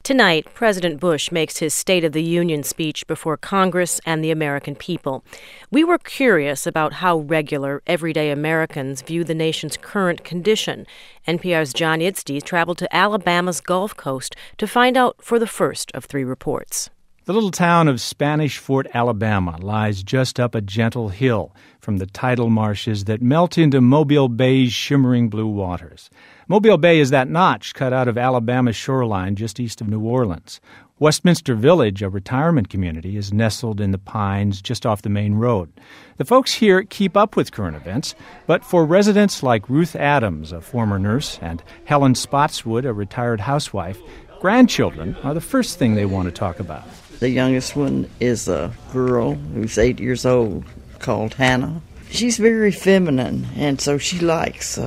Tonight, President Bush makes his State of the Union speech before Congress and the American people. We were curious about how regular, everyday Americans view the nation's current condition. NPR's John Idsty traveled to Alabama's Gulf Coast to find out for the first of three reports. The little town of Spanish Fort, Alabama, lies just up a gentle hill from the tidal marshes that melt into Mobile Bay's shimmering blue waters. Mobile Bay is that notch cut out of Alabama's shoreline just east of New Orleans. Westminster Village, a retirement community, is nestled in the pines just off the main road. The folks here keep up with current events, but for residents like Ruth Adams, a former nurse, and Helen Spotswood, a retired housewife, grandchildren are the first thing they want to talk about. The youngest one is a girl who's 8 years old called Hannah. She's very feminine, and so she likes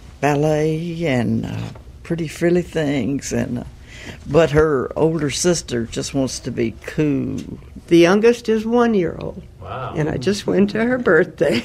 ballet and pretty frilly things. But her older sister just wants to be cool. The youngest is 1 year old. Wow. And I just went to her birthday.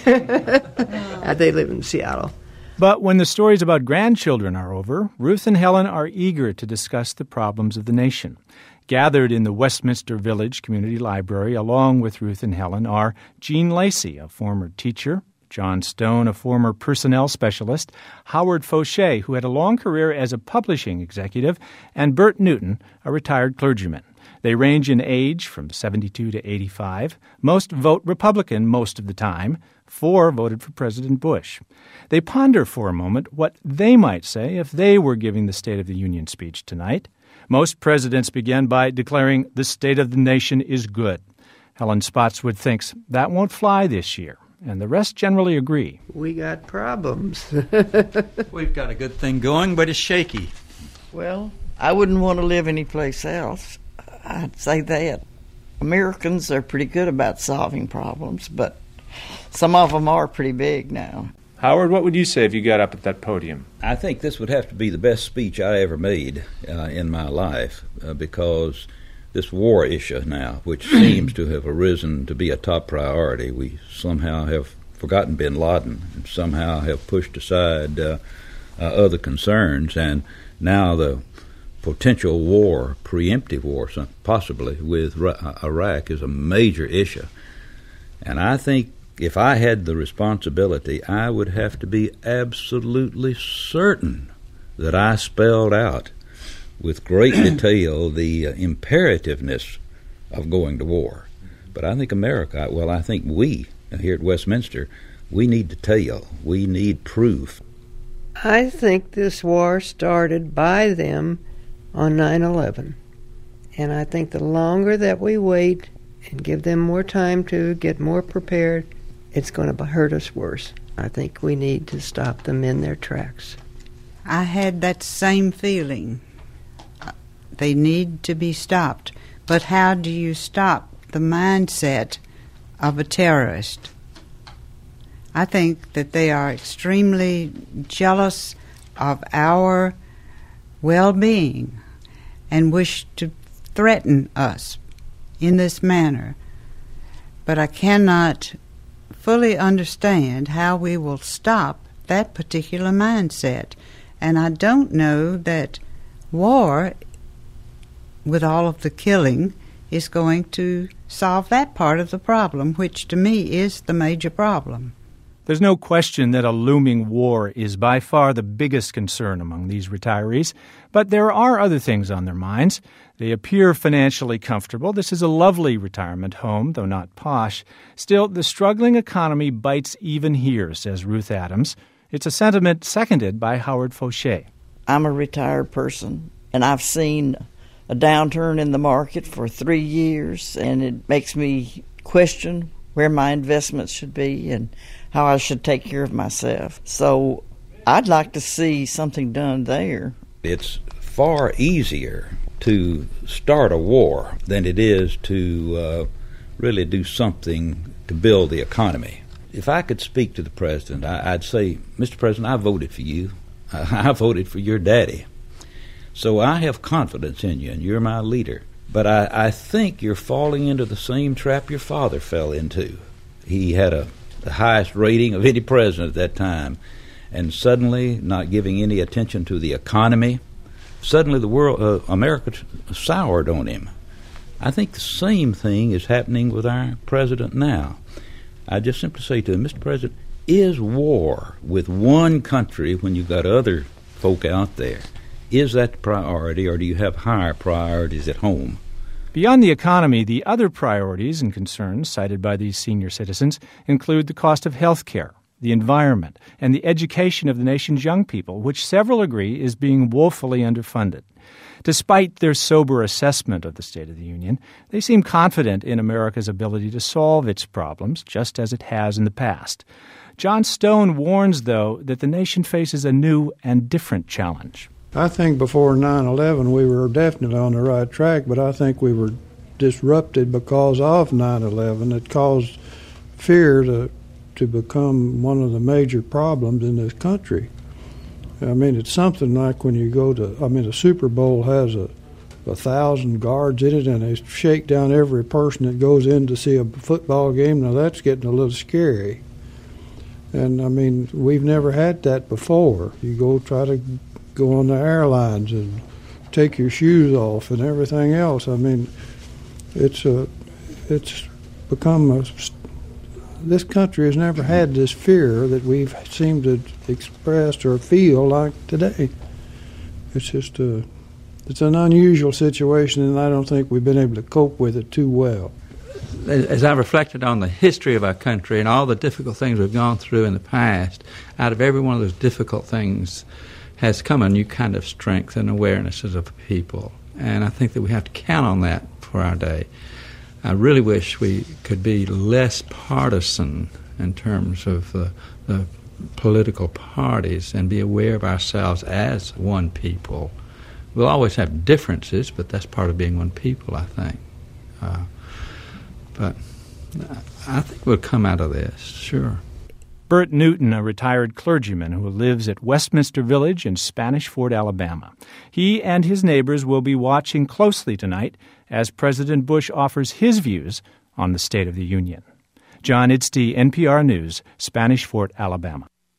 They live in Seattle. But when the stories about grandchildren are over, Ruth and Helen are eager to discuss the problems of the nation. Gathered in the Westminster Village Community Library along with Ruth and Helen are Jean Lacey, a former teacher, John Stone, a former personnel specialist, Howard Fauché, who had a long career as a publishing executive, and Bert Newton, a retired clergyman. They range in age from 72 to 85. Most vote Republican most of the time. 4 voted for President Bush. They ponder for a moment what they might say if they were giving the State of the Union speech tonight. Most presidents begin by declaring the state of the nation is good. Helen Spotswood thinks that won't fly this year, and the rest generally agree. We got problems. We've got a good thing going, but it's shaky. Well, I wouldn't want to live anyplace else. I'd say that. Americans are pretty good about solving problems, but some of them are pretty big now. Howard, what would you say if you got up at that podium? I think this would have to be the best speech I ever made in my life because this war issue now, which seems to have arisen to be a top priority, we somehow have forgotten bin Laden and somehow have pushed aside other concerns, and now the potential war, preemptive war, possibly with Iraq, is a major issue. And I think if I had the responsibility, I would have to be absolutely certain that I spelled out with great detail the imperativeness of going to war. But I think I think we here at Westminster, we need detail. We need proof. I think this war started by them on 9/11. And I think the longer that we wait and give them more time to get more prepared, it's going to hurt us worse. I think we need to stop them in their tracks. I had that same feeling. They need to be stopped. But how do you stop the mindset of a terrorist? I think that they are extremely jealous of our well-being and wish to threaten us in this manner. But I cannot fully understand how we will stop that particular mindset. And I don't know that war, with all of the killing, is going to solve that part of the problem, which to me is the major problem. There's no question that a looming war is by far the biggest concern among these retirees, but there are other things on their minds. They appear financially comfortable. This is a lovely retirement home, though not posh. Still, the struggling economy bites even here, says Ruth Adams. It's a sentiment seconded by Howard Fauché. I'm a retired person, and I've seen a downturn in the market for 3 years, and it makes me question where my investments should be and how I should take care of myself. So I'd like to see something done there. It's far easier to start a war than it is to really do something to build the economy. If I could speak to the president, I'd say, Mr. President, I voted for you. I voted for your daddy. So I have confidence in you, and you're my leader. But I think you're falling into the same trap your father fell into. He had the highest rating of any president at that time, and suddenly not giving any attention to the economy, suddenly the world, America soured on him. I think the same thing is happening with our president now. I just simply say to him, Mr. President, is war with one country when you've got other folk out there, is that the priority, or do you have higher priorities at home? Beyond the economy, the other priorities and concerns cited by these senior citizens include the cost of health care, the environment, and the education of the nation's young people, which several agree is being woefully underfunded. Despite their sober assessment of the State of the Union, they seem confident in America's ability to solve its problems, just as it has in the past. John Stone warns, though, that the nation faces a new and different challenge. I think before 9/11 we were definitely on the right track, but I think we were disrupted because of 9/11. It caused fear to become one of the major problems in this country. I mean, it's something like when you go to, the Super Bowl has 1,000 guards in it, and they shake down every person that goes in to see a football game. Now that's getting a little scary. And I mean, we've never had that before. You try to go on the airlines and take your shoes off and everything else. I mean, it's become this country has never had this fear that we've seemed to express or feel like today. It's just it's an unusual situation, and I don't think we've been able to cope with it too well. As I reflected on the history of our country and all the difficult things we've gone through in the past, out of every one of those difficult things has come a new kind of strength and awareness as a people. And I think that we have to count on that for our day. I really wish we could be less partisan in terms of the political parties and be aware of ourselves as one people. We'll always have differences, but that's part of being one people, I think. But I think we'll come out of this, sure. Bert Newton, a retired clergyman who lives at Westminster Village in Spanish Fort, Alabama. He and his neighbors will be watching closely tonight as President Bush offers his views on the State of the Union. John Idsty, NPR News, Spanish Fort, Alabama.